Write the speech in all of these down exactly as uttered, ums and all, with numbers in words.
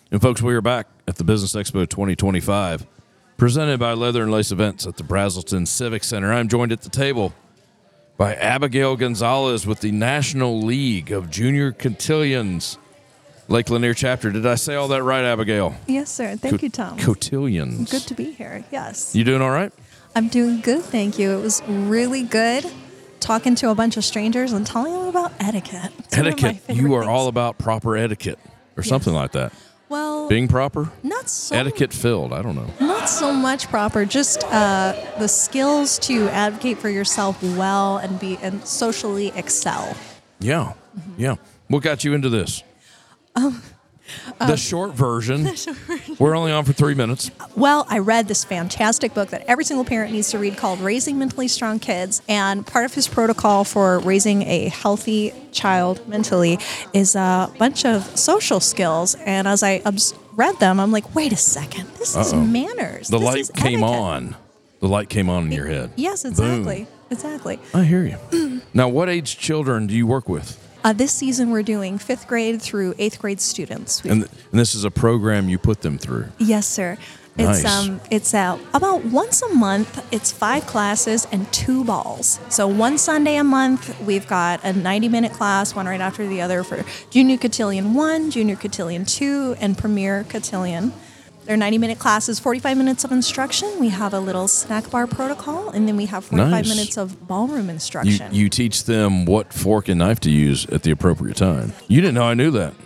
And folks, we are back at the Business Expo twenty twenty-five, presented by Leather and Lace Events at the Braselton Civic Center. I'm joined at the table by Abigail Gonzalez with the National League of Junior Cotillions Lake Lanier chapter. Did I say all that right, Abigail? Yes, sir. Thank Co- you, Tom. Cotillions. Good to be here. Yes. You doing all right? I'm doing good, thank you. It was really good talking to a bunch of strangers and telling them about etiquette. It's one of my Etiquette. favorite You are things. all about proper etiquette or something like that. Well, Being proper? not so Etiquette filled. I don't know. not so much proper, just uh, the skills to advocate for yourself well and be and socially excel. Yeah. Mm-hmm. Yeah. What got you into this? Um, the short version. We're only on for three minutes. Well, I read this fantastic book that every single parent needs to read called Raising Mentally Strong Kids. And part of his protocol for raising a healthy child mentally is a bunch of social skills. And as I obs- read them, I'm like, wait a second, this is Uh-oh. manners. The This light is came etiquette. on. The light came on in your head. Yes, Boom. exactly. Exactly. I hear you. Now, what age children do you work with? Uh, this season, we're doing fifth grade through eighth grade students. We've And, th- and this is a program you put them through. Yes, sir. It's Nice. um it's uh, about once a month. It's five classes and two balls. So one Sunday a month, we've got a ninety minute class, one right after the other for Junior Cotillion one, Junior Cotillion two, and Premier Cotillion. They're ninety minute classes, forty-five minutes of instruction. We have a little snack bar protocol, and then we have forty-five Nice. minutes of ballroom You, instruction. you teach them what fork and knife to use at the appropriate time. You didn't know I knew that.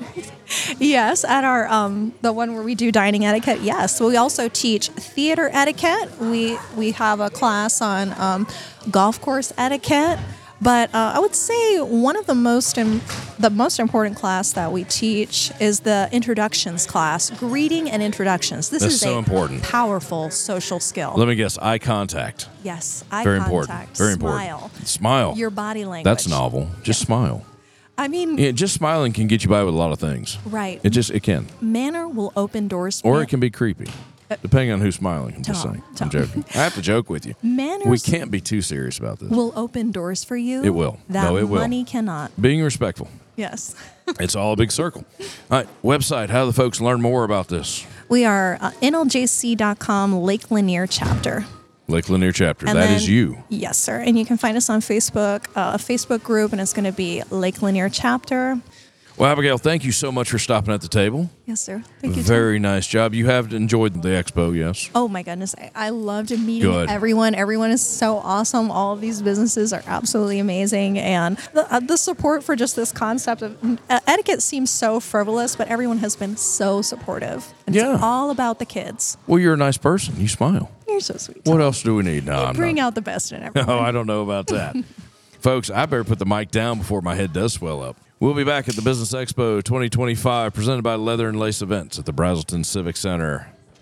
Yes, at our um, the one where we do dining etiquette. Yes, we also teach theater etiquette. We we have a class on um, golf course etiquette. But uh, I would say one of the most Im- the most important class that we teach is the introductions class, greeting and introductions. This That's is so a important. powerful social skill. Let me guess, eye contact. Yes, eye Very contact, important. Very smile, important. Smile. your body language. That's novel. Just smile. I mean, Yeah, just smiling can get you by with a lot of things. right. It just, it can. Manner will open doors. Or Man- it can be creepy, depending on who's smiling. I'm just Tom, saying. Tom. I'm joking. I have to joke with you. Manners We can't be too serious about this. will open doors for you. It will. That No, it will. money cannot. Being respectful. Yes. It's all a big circle. All right, website. How do the folks learn more about this? We are uh, N L J C dot com Lake Lanier chapter. Lake Lanier chapter. And That then- is you. Yes, sir. And you can find us on Facebook, uh, a Facebook group, and it's going to be Lake Lanier chapter. Well, Abigail, thank you so much for stopping at the table. Yes, sir. Thank you. Tom. Very nice job. You have enjoyed the expo, yes? Oh my goodness, I, I loved meeting Good. everyone. Everyone is so awesome. All of these businesses are absolutely amazing, and the, uh, the support for just this concept of uh, etiquette seems so frivolous, but everyone has been so supportive. And Yeah. It's all about the kids. Well, you're a nice person. You smile. You're so sweet. What Tom. else do we need? No, You I'm bring not. out the best in everyone. Oh, I don't know about that. Folks, I better put the mic down before my head does swell up. We'll be back at the Business Expo twenty twenty-five, presented by Leather and Lace Events at the Braselton Civic Center.